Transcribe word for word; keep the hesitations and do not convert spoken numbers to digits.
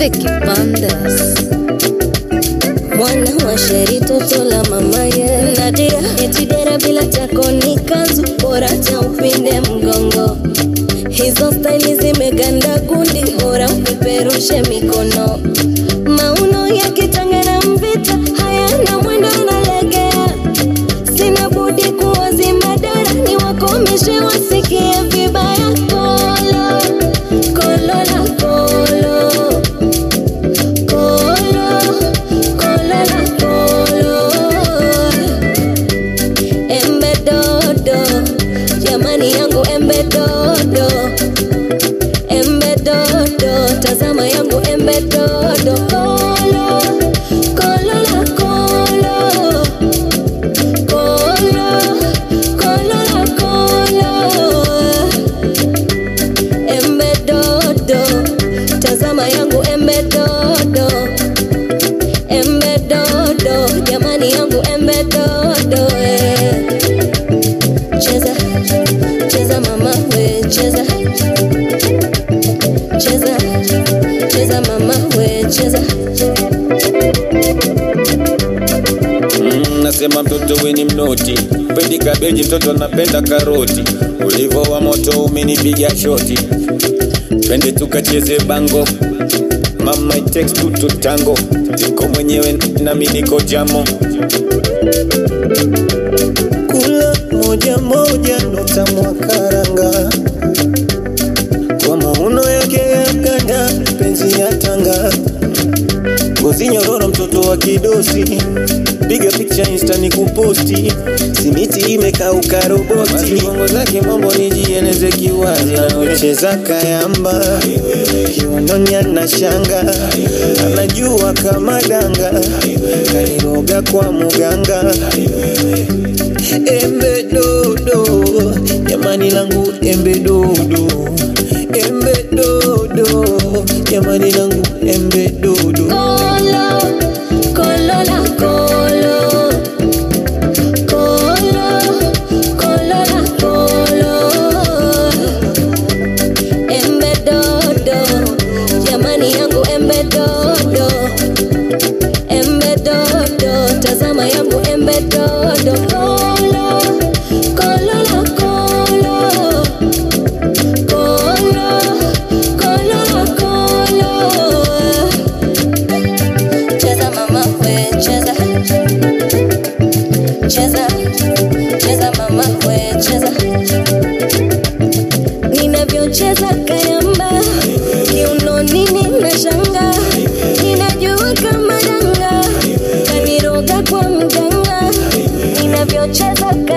Vicky Bandas. Mwana wa sheri toto la mama ye Nadia etidera bila tako ni kanzu bora cha upinde mgongo. Hizo style zimeganda kundi bora upeperushe mikono. Mauno ya kitanga na mvita hayana mwendo unalegea. Sina budi kuwazima dara ni wakomeshe wasikie vibaya. Kolo, kolo la kolo, kolo, kolo la kolo. Embe dodo, jamani yangu embe dodo. Embe dodo, tazama yangu embe dodo. Kolo, kolo la kolo, kolo, kolo la kolo. Embe dodo, tazama yangu embe dodo. Embe dodo, jamani yangu embe dodo. eh. Cheza, cheza mama we, cheza. Cheza, cheza mama we, cheza. Mm, nasema mtoto we ni mnoti, pendi kabeji mtoto napenda karoti. Ulivo wa moto umenipiga shoti, twende tukacheze bango. Mama it takes two to tango, niko mwenyewe nami niko jamo. Kula moja moja nota mwakaranga, kwa mauno yake ya ganda penzi ya tanga. Ngozi nyororo mtoto wa kidosi, piga picha insta ni kuposti. Simiti imekauka roboti, Bongo zake mambo nijieneze kiwazi. anacheza kayamba, kiunoni ana shanga, anajua kama danga, kairoga kwa muganga. Embe dodo, jamani langu embe dodo. Embe dodo, jamani langu embe dodo. Kolo, kolo la kolo, kolo, kolo la kolo. Embe dodo, jamani yangu embe dodo. Embe dodo, tazama yangu embe dodo. Kolo, kolo la kolo, kolo, kolo la kolo. Cheza mama we, cheza. Cheza, cheza mama we, cheza. Ninavyocheza kayamba, kiunoni nina shanga. Ninajua kama danga, kaniroga kwa mganga. Ninavyocheza